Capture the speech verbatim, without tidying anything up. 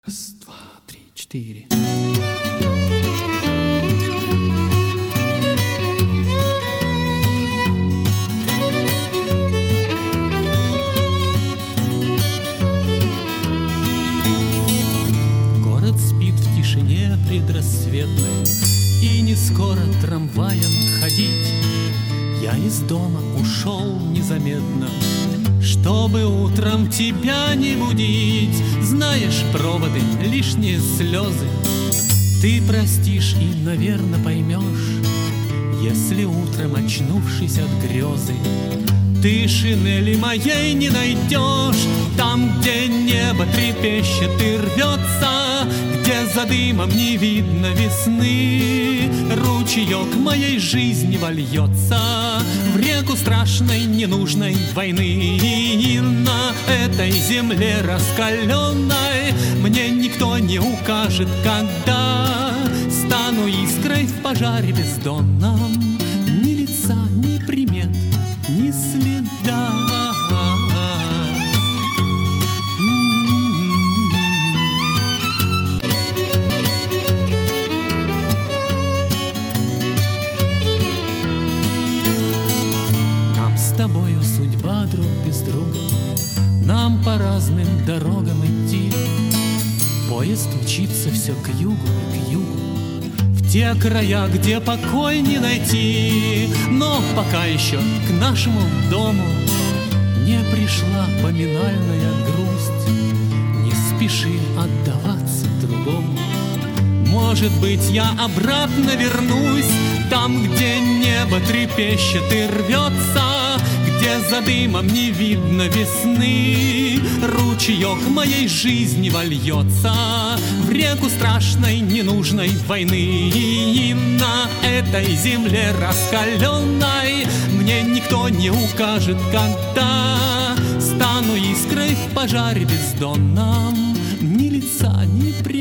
Раз, два, три, четыре. Город спит в тишине предрассветной, и не скоро трамваем ходить. Я из дома ушел незаметно, чтобы утром тебя не будить. Знаешь, проводы, лишние слезы ты простишь и, наверное, поймешь, если утром, очнувшись от грезы, ты шинели моей не найдешь. Там, где небо трепещет и рвется, где за дымом не видно весны, ручеек моей жизни вольется в реку страшной ненужной войны. И на этой земле раскаленной мне никто не укажет, когда стану искрой в пожаре бездонном. Ни лица, ни примет, ни следа. Нам с тобою судьба друг без друга, нам по разным дорогам идти. Поезд мчится все к югу и к югу, в те края, где покой не найти. Но пока еще к нашему дому не пришла поминальная грусть. Не спеши отдаваться другому, может быть, я обратно вернусь. Там, где небо трепещет и рвется, где за дымом не видно весны, ручеек моей жизни вольется в реку страшной ненужной войны. И на этой земле раскаленной мне никто не укажет, когда стану искрой в пожаре бездонном. Ни лица, ни при